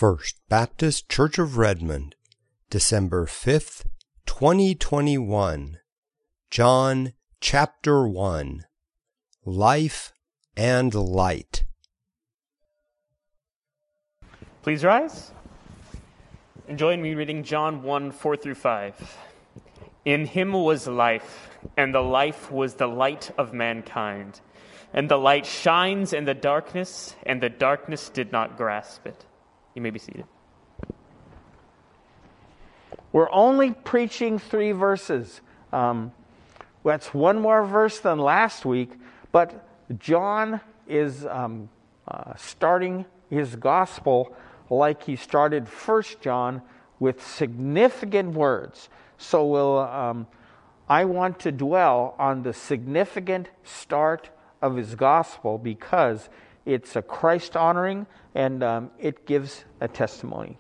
First Baptist Church of Redmond, December 5th, 2021. John chapter 1. Life and Light. Please rise and join me reading John 1, 4 through 5. In him was life, and the life was the light of mankind. And the light shines in the darkness, and the darkness did not grasp it. You may be seated. We're only preaching 3 verses. That's one more verse than last week, but John is starting his gospel like he started 1 John with significant words. So I want to dwell on the significant start of his gospel because it's a Christ-honoring and it gives a testimony.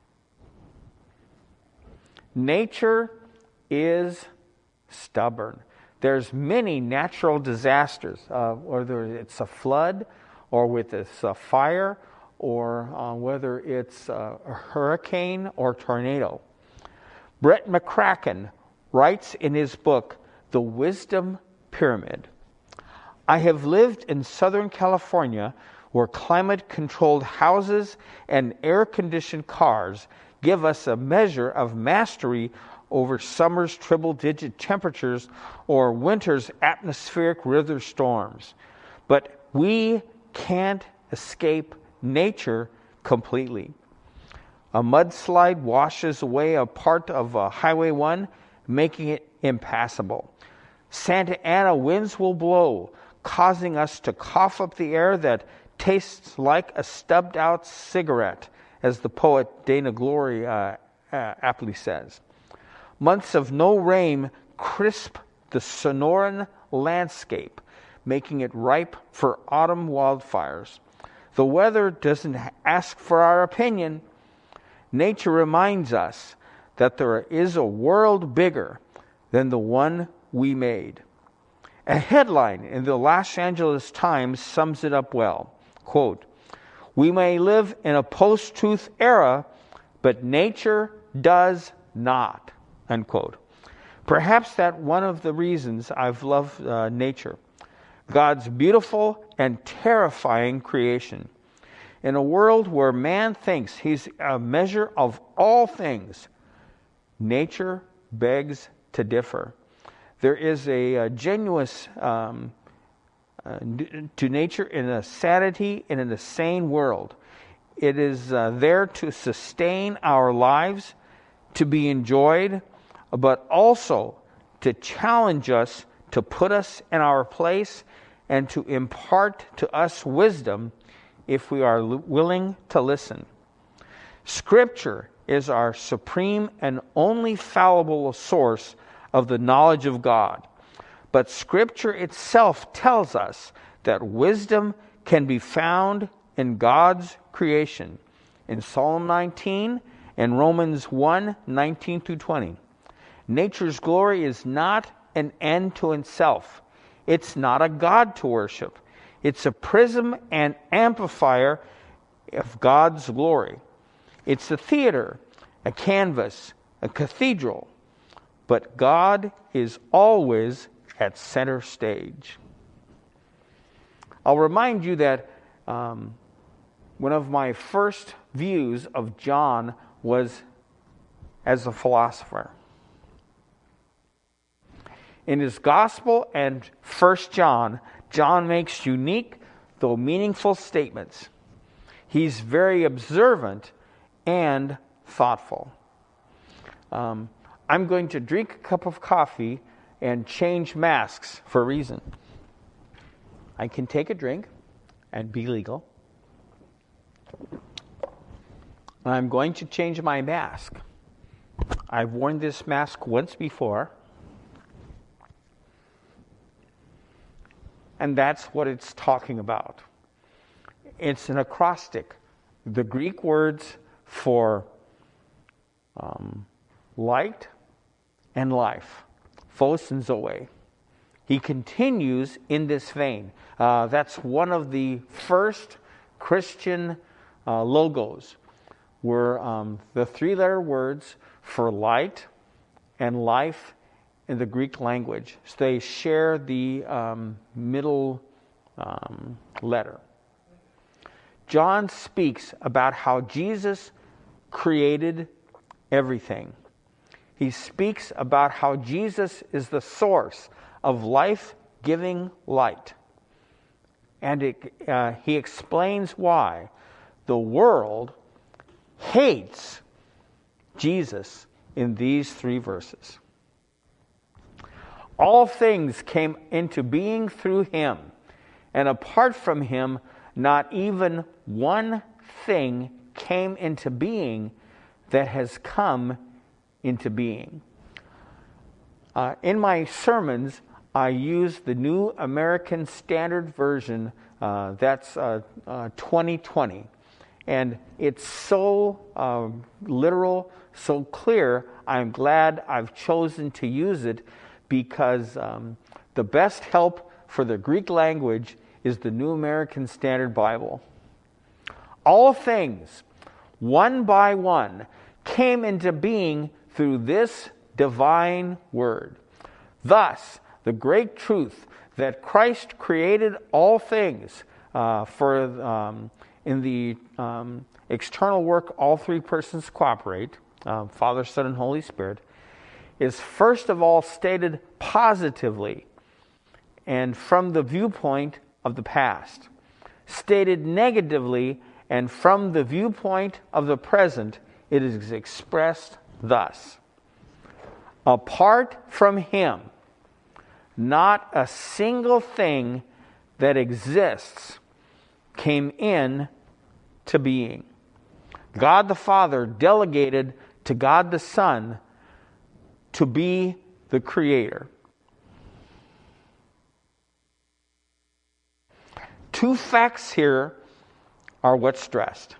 Nature is stubborn. There's many natural disasters, whether it's a flood or with it's a fire or whether it's a hurricane or tornado. Brett McCracken writes in his book, The Wisdom Pyramid, I have lived in Southern California where climate-controlled houses and air-conditioned cars give us a measure of mastery over summer's triple-digit temperatures or winter's atmospheric river storms. But we can't escape nature completely. A mudslide washes away a part of Highway 1, making it impassable. Santa Ana winds will blow, causing us to cough up the air that tastes like a stubbed-out cigarette, as the poet Dana Glory aptly says. Months of no rain crisp the Sonoran landscape, making it ripe for autumn wildfires. The weather doesn't ask for our opinion. Nature reminds us that there is a world bigger than the one we made. A headline in the Los Angeles Times sums it up well. Quote, we may live in a post-truth era, but nature does not. Unquote. Perhaps that's one of the reasons I've loved nature. God's beautiful and terrifying creation. In a world where man thinks he's a measure of all things, nature begs to differ. There is a genuine to nature in a sanity and in a sane world. It is there to sustain our lives, to be enjoyed, but also to challenge us, to put us in our place, and to impart to us wisdom if we are willing to listen. Scripture is our supreme and only fallible source of the knowledge of God. But Scripture itself tells us that wisdom can be found in God's creation. In Psalm 19 and Romans 1, 19 through 20. Nature's glory is not an end to itself. It's not a God to worship. It's a prism and amplifier of God's glory. It's a theater, a canvas, a cathedral. But God is always at center stage. I'll remind you that one of my first views of John was as a philosopher. In his gospel and 1 John, John makes unique though meaningful statements. He's very observant and thoughtful. I'm going to drink a cup of coffee and change masks for a reason. I can take a drink and be legal. I'm going to change my mask. I've worn this mask once before. And that's what it's talking about. It's an acrostic. The Greek words for light and life. Phos and Zoe. He continues in this vein. That's one of the first Christian logos. were the three-letter words for light and life in the Greek language. So they share the middle letter. John speaks about how Jesus created everything. He speaks about how Jesus is the source of life-giving light. And he explains why the world hates Jesus in these 3 verses. All things came into being through him, and apart from him, not even one thing came into being that has come into being. In my sermons, I use the New American Standard Version, that's 2020. And it's so literal, so clear, I'm glad I've chosen to use it because the best help for the Greek language is the New American Standard Bible. All things, one by one, came into being through this divine word. Thus, the great truth that Christ created all things in the external work all 3 persons cooperate, Father, Son, and Holy Spirit, is first of all stated positively and from the viewpoint of the past. Stated negatively and from the viewpoint of the present, it is expressed thus. Apart from him, not a single thing that exists came in to being. God the Father delegated to God the Son to be the creator. 2 facts here are what's stressed.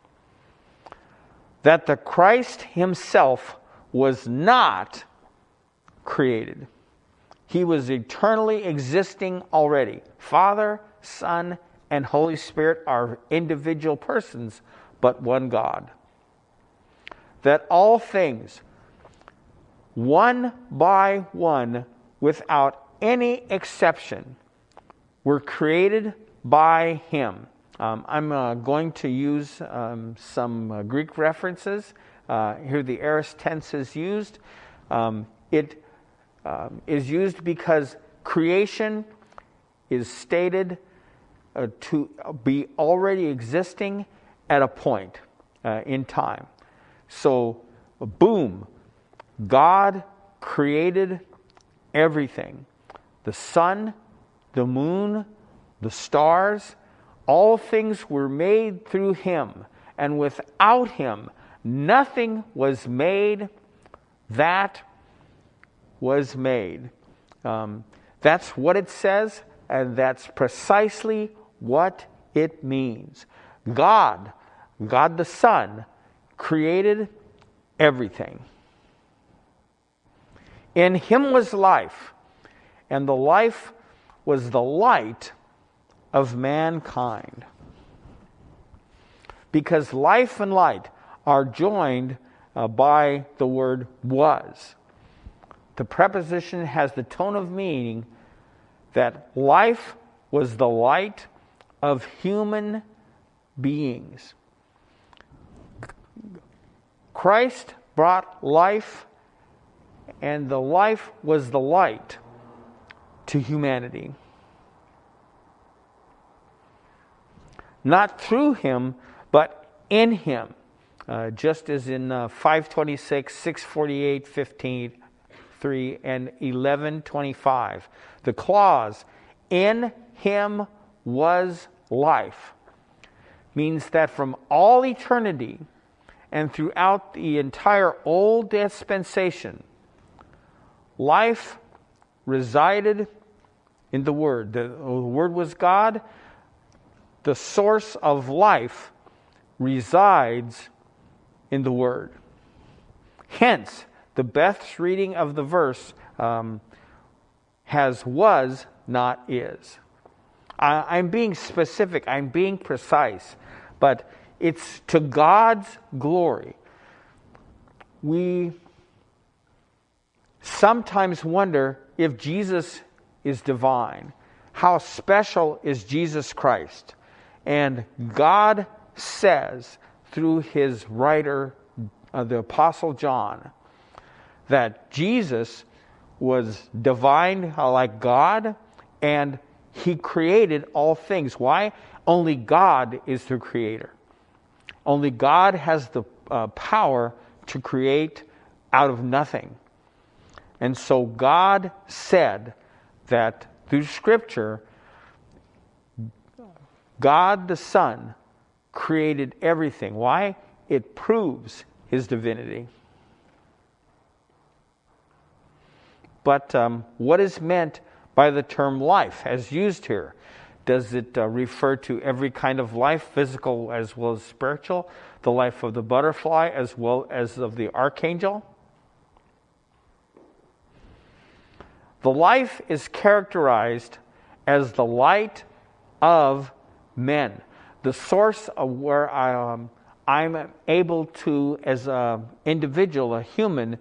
That the Christ himself was not created. He was eternally existing already. Father, Son, and Holy Spirit are individual persons, but one God. That all things, one by one, without any exception, were created by him. I'm going to use some Greek references. Here the aorist tense is used. It is used because creation is stated to be already existing at a point in time. So, boom, God created everything. The sun, the moon, the stars, all things were made through him. And without him, nothing was made that was made. That's what it says, and that's precisely what it means. God the Son, created everything. In him was life, and the life was the light of mankind. Because life and light are joined by the word was. The preposition has the tone of meaning that life was the light of human beings. Christ brought life, and the life was the light to humanity. Not through him, but in him. Just as in 5:26, 6:48, 15:3, and 11:25. The clause, in him was life, means that from all eternity and throughout the entire old dispensation, life resided in the Word. The Word was God. The source of life resides in the Word. Hence, the best reading of the verse has was, not is. I'm being specific. I'm being precise. But It's to God's glory. We sometimes wonder if Jesus is divine. How special is Jesus Christ? And God says through his writer, the Apostle John, that Jesus was divine like God, and he created all things. Why? Only God is the creator. Only God has the power to create out of nothing. And so God said that through Scripture, God the Son created everything. Why? It proves his divinity. But what is meant by the term life as used here? Does it refer to every kind of life, physical as well as spiritual? The life of the butterfly as well as of the archangel? The life is characterized as the light of men. The source of where I'm able to, as an individual, a human,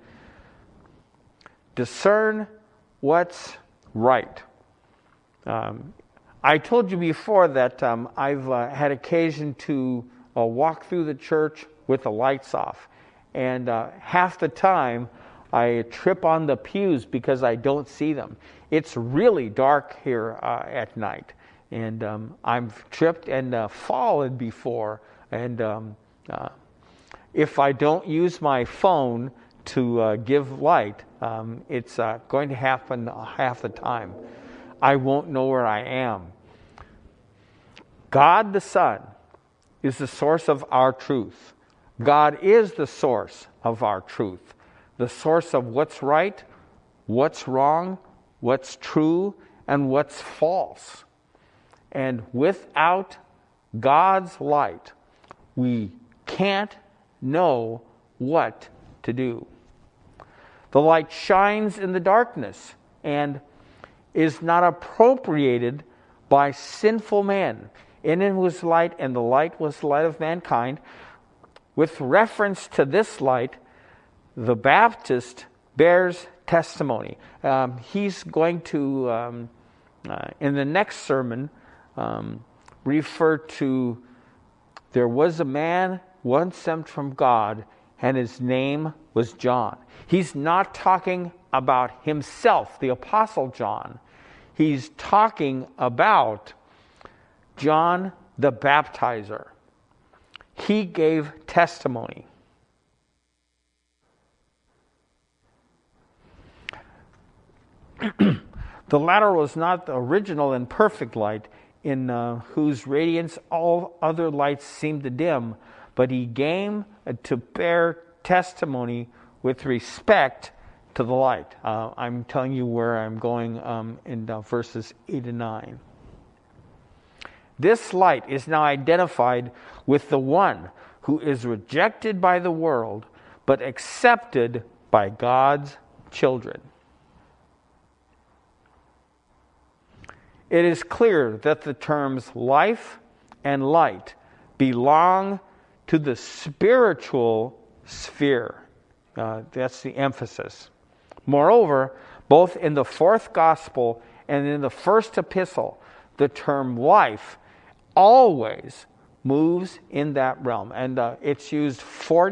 discern what's right. I told you before that I've had occasion to walk through the church with the lights off. And half the time I trip on the pews because I don't see them. It's really dark here at night. And I've tripped and fallen before. And if I don't use my phone to give light, it's going to happen half the time. I won't know where I am. God the Son is the source of our truth. God is the source of our truth. The source of what's right, what's wrong, what's true, and what's false. And without God's light, we can't know what to do. The light shines in the darkness and is not appropriated by sinful men. In it was light, and the light was the light of mankind. With reference to this light, the Baptist bears testimony. He's going to, in the next sermon, refer to there was a man once sent from God, and his name was John. He's not talking about himself, the Apostle John. He's talking about John the Baptizer. He gave testimony. The latter was not the original and perfect light, in whose radiance all other lights seemed to dim, but he came to bear testimony with respect to the light. I'm telling you where I'm going in verses 8 and 9. This light is now identified with the one who is rejected by the world, but accepted by God's children. It is clear that the terms life and light belong to the spiritual sphere. That's the emphasis. Moreover, both in the fourth gospel and in the first epistle, the term life always moves in that realm. And it's used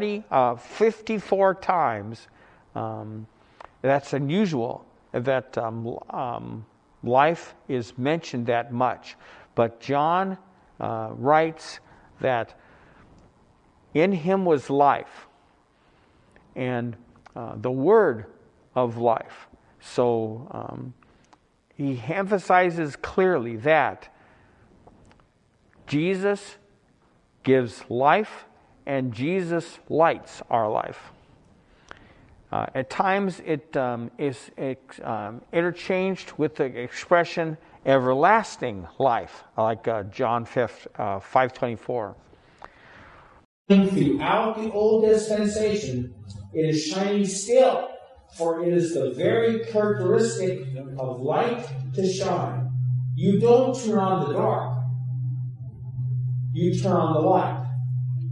54 times. That's unusual that life is mentioned that much. But John writes that in him was life, and the word of life. So he emphasizes clearly that Jesus gives life, and Jesus lights our life. At times it is interchanged with the expression everlasting life, like John 5:24. Throughout the old dispensation, it is shining still, for it is the very characteristic of light to shine. You don't turn on the dark. You turn on the light.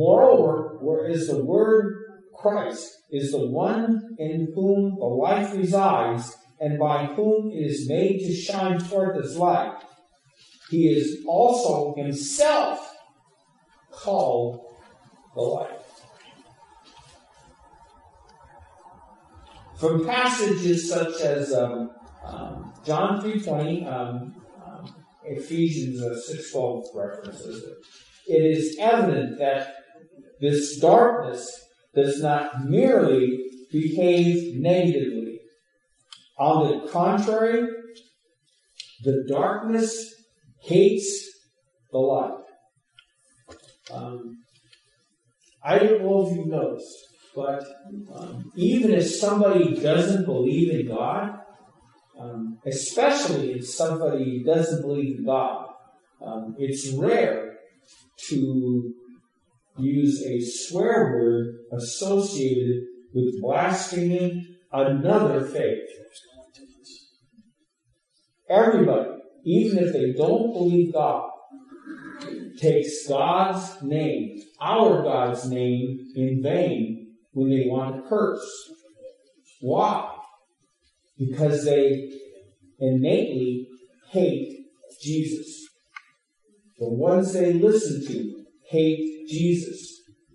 Moreover, whereas the Word Christ is the one in whom the life resides, and by whom it is made to shine forth as light, he is also himself called the light. From passages such as John 3:20, Ephesians 6:12 references it, it is evident that this darkness does not merely behave negatively. On the contrary, the darkness hates the light. I don't know if you've noticed, but even if somebody doesn't believe in God, especially if somebody doesn't believe in God, it's rare to use a swear word associated with blaspheming another faith. Everybody, even if they don't believe God, takes God's name, our God's name, in vain when they want to curse. Why? Because they innately hate Jesus. The ones they listen to hate Jesus.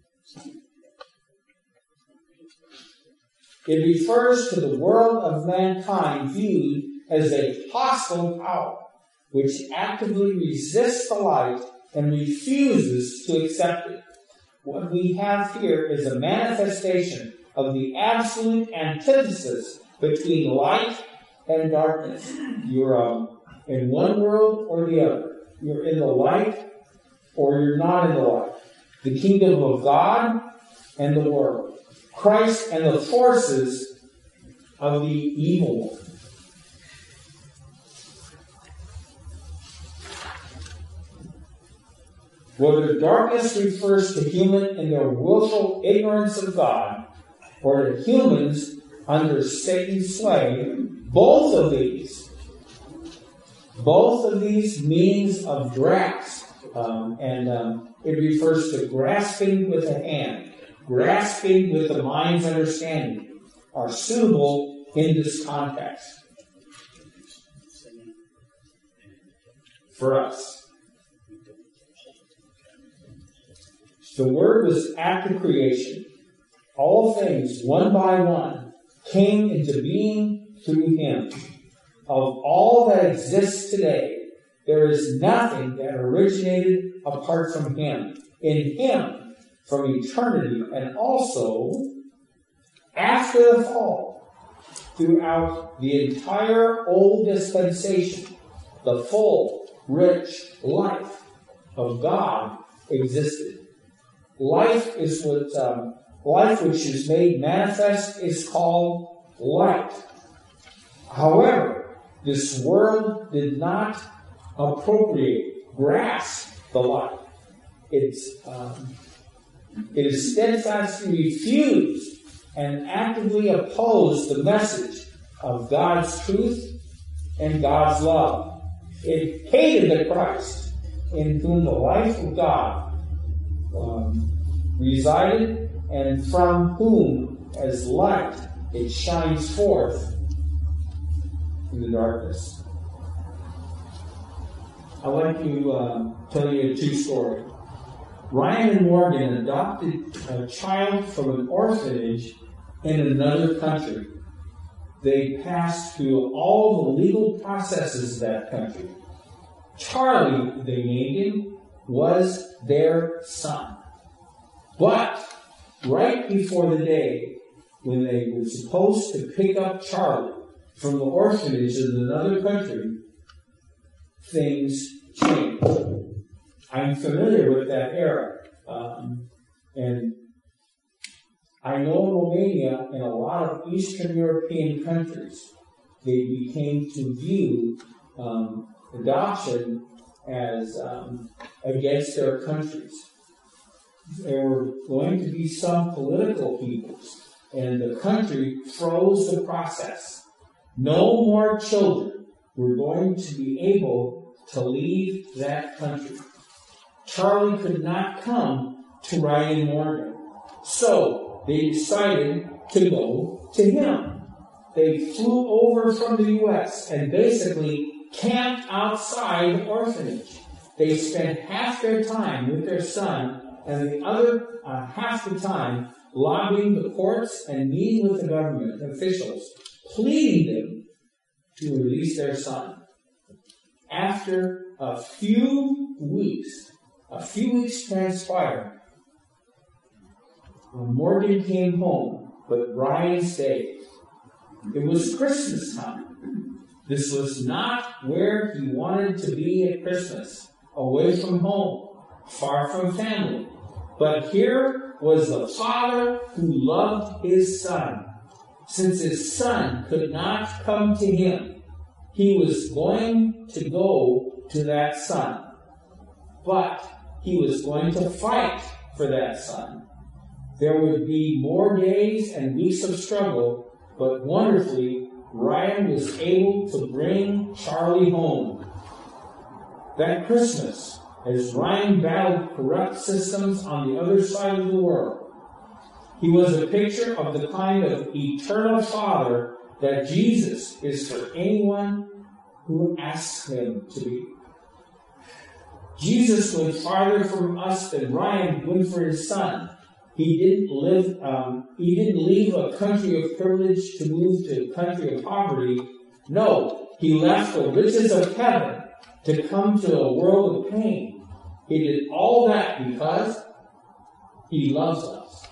It refers to the world of mankind viewed as a hostile power which actively resists the light and refuses to accept it. What we have here is a manifestation of the absolute antithesis between light and darkness. You're in one world or the other. You're in the light or you're not in the light. The kingdom of God and the world. Christ and the forces of the evil one. Whether darkness refers to human in their willful ignorance of God, or to humans under Satan's sway, both of these means of grasp, it refers to grasping with the hand, grasping with the mind's understanding, are suitable in this context for us. The Word was at the creation. All things, one by one, came into being through Him. Of all that exists today, there is nothing that originated apart from Him. In Him, from eternity, and also after the fall, throughout the entire old dispensation, the full, rich life of God existed. Life is what life which is made manifest is called light. However, this world did not grasp the light. It is steadfastly refused and actively opposed the message of God's truth and God's love. It hated the Christ in whom the life of God resided, and from whom, as light, it shines forth in the darkness. I'd like to tell you a true story. Ryan and Morgan adopted a child from an orphanage in another country. They passed through all the legal processes of that country. Charlie, they named him, was their son. But right before the day when they were supposed to pick up Charlie from the orphanage in another country, things changed. I'm familiar with that era. And I know in Romania and a lot of Eastern European countries, they became to view adoption as against their countries. There were going to be some political peoples, and the country froze the process. No more children were going to be able to leave that country. Charlie could not come to Ryan Morgan. So they decided to go to him. They flew over from the U.S. and basically camped outside the orphanage. They spent half their time with their son and the other half the time lobbying the courts and meeting with the government officials, pleading them to release their son. After a few weeks transpired, Morgan came home, but Ryan stayed. It was Christmas time. This was not where he wanted to be at Christmas, away from home, far from family. But here was the father who loved his son. Since his son could not come to him, he was going to go to that son. But he was going to fight for that son. There would be more days and weeks of struggle, but wonderfully, Ryan was able to bring Charlie home. That Christmas, as Ryan battled corrupt systems on the other side of the world, he was a picture of the kind of eternal Father that Jesus is for anyone who asks him to be. Jesus went farther from us than Ryan went for his son. He didn't leave a country of privilege to move to a country of poverty. No, he left the riches of heaven to come to a world of pain. He did all that because he loves us.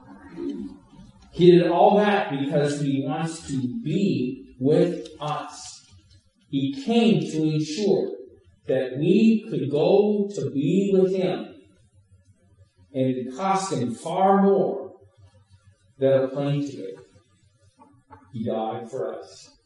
He did all that because he wants to be with us. He came to ensure that we could go to be with him. And it cost him far more than a plane ticket. He died for us.